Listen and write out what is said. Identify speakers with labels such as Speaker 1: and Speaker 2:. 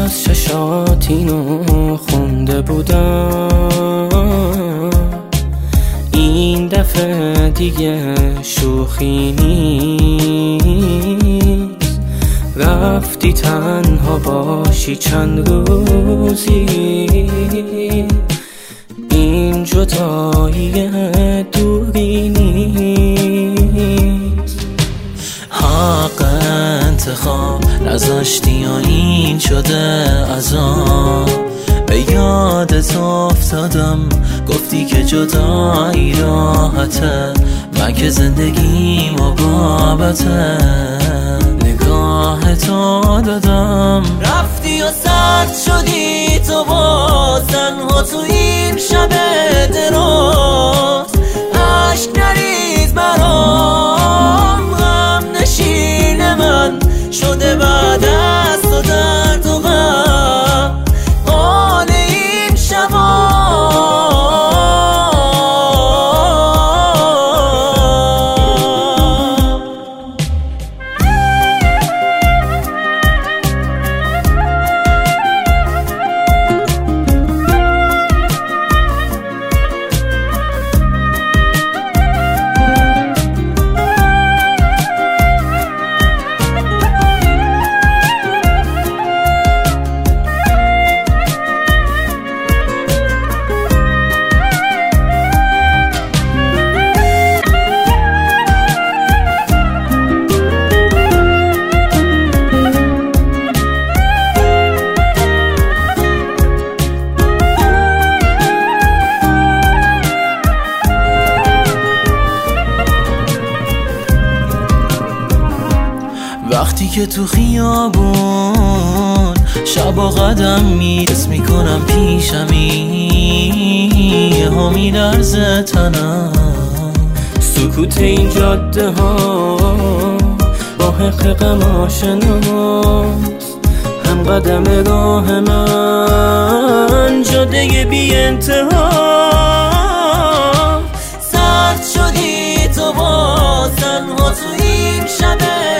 Speaker 1: از چشات اینو خونده بودم، این دفعه دیگه شوخی نیست. رفتی تنها باشی چند روزی، این جدایی دوری نیست.
Speaker 2: حق انتخاب نذاشتی و این شده عذاب. به یادت افتادم گفتی که جدایی راحته، من که زندگیم و بابته نگاه تو دادم. رفتی و سرد شدی تو با تنها تو این شب دراز. عشق نریز برام، غم نشین من شده بعد از تو درد و غم قال این شبا. وقتی که تو خیابون شبا قدم میرس میکنم پیشمی، ها میلرزه تنم.
Speaker 1: سکوت این جاده ها با حق غم آشناست، هم قدم راه من جاده بی انتها.
Speaker 2: سرد شدی تو با تنها تو این شب